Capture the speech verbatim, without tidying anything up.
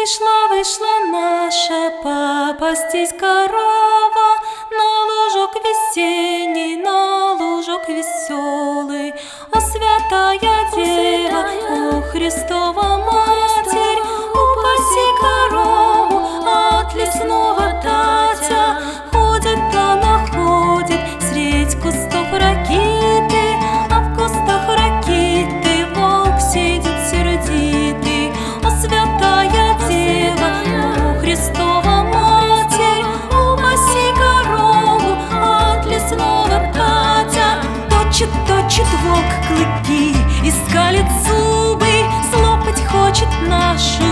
Вышла, вышла наша попастись корова на лужок весенний, на лужок веселый. О, святая Дева, о, Христова Матерь, упаси корову от лесного татя. Ходит она, ходит средь кустов ракиты, а в кустах ракиты волк сидит сердитый. О, святая Дева, о, Христова Матерь, упаси корову от лесного татя. Точит, точит волк клыки и скалит зубы, слопать хочет нашу